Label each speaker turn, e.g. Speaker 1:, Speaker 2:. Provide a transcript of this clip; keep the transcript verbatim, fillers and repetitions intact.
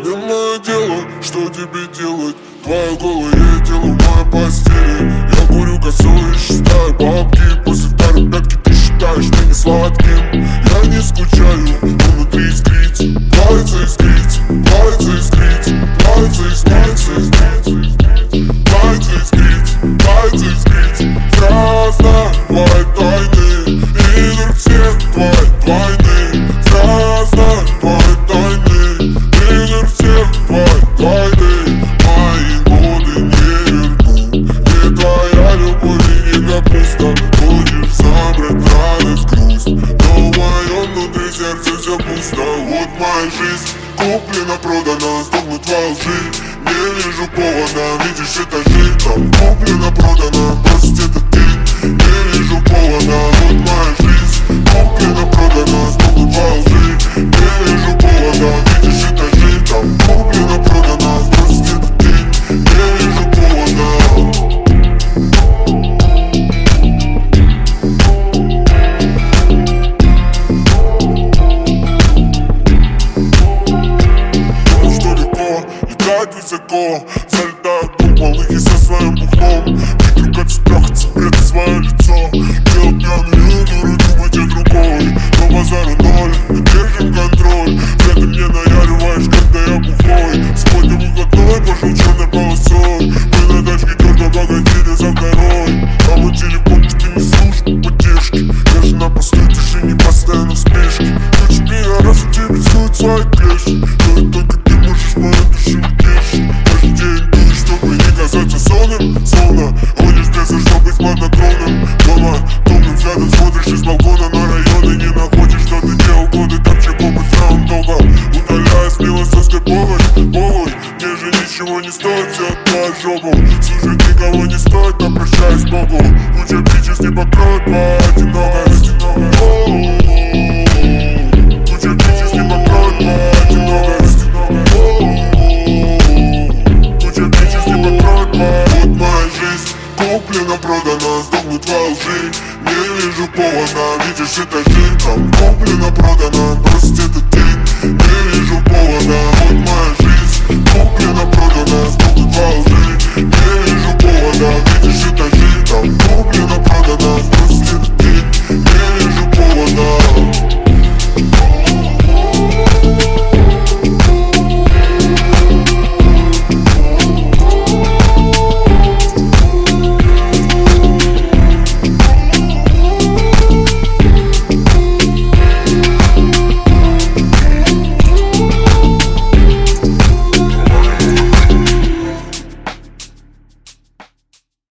Speaker 1: любимое дело, что тебе делать? Твоя голая тело в моей постели. Я курю косой и считаю бабки. После второй пятки ты считаешь меня сладким. Я не скучаю, но внутри искрит. Плавится искрит, плавится искрит, плавится искрит, плавится искрит, плавится искрит. Страстно твои тайны, и вдруг все твои двойны. Страстно твои тайны, и вдруг все твои двойны. Мои годы не верну, не твоя любовь и не капуста. Хочешь забрать радость, грусть, но в моем внутри сердце все пусто. Вот моя жизнь куплена, продана, сдохнут во лжи. Не вижу повода, видишь этажи. Там куплена, продана, бросить это ты. Не вижу повода, вот моя жизнь куплена, продана, сдохнут во лжи. Не вижу повода, видишь этажи. Там куплена, продана, бросить это ты. Не вижу повода. Высоко, залетают куполы со своим бухлом. Придругаться, трахаться, прятать свое лицо. Делать пьяную дуру, думать о другой. Но базару ноль, мы держим контроль. Ты мне наяриваешь, когда я бухой. Сегодня выходной, пошел черной полосой. Мы на тачке тёрто богатели за горой. А мой телефон ты не слушай поддержки. Я же на посту тишине, постоянно в спешке. Хочу меня раз у тебя рисуют свои клешни. Но только ты можешь мою душу утешить. Каждый день дуешь, чтобы не казаться сонным. Словно ходишь без, чтобы быть хладнокровным. Дома томным взглядом смотришь из балкона на районы. Не находишь, что ты делал годы, там чего быть сам долго. Удаляя смело со степовой, повой. Мне же ничего не стоит взять твою жопу. Слушать никого не стоит, а прощаюсь с Богу. Куча бичес не покроет твоя одинокость. Куча бичес не покроет твоя одинокость. Куча бичес не покроет твоя. Вот моя жизнь куплена, продана, сдохнут во лжи. Не вижу повода, видишь этажи. Там куплена, продана, бросить это ты. Не вижу повода.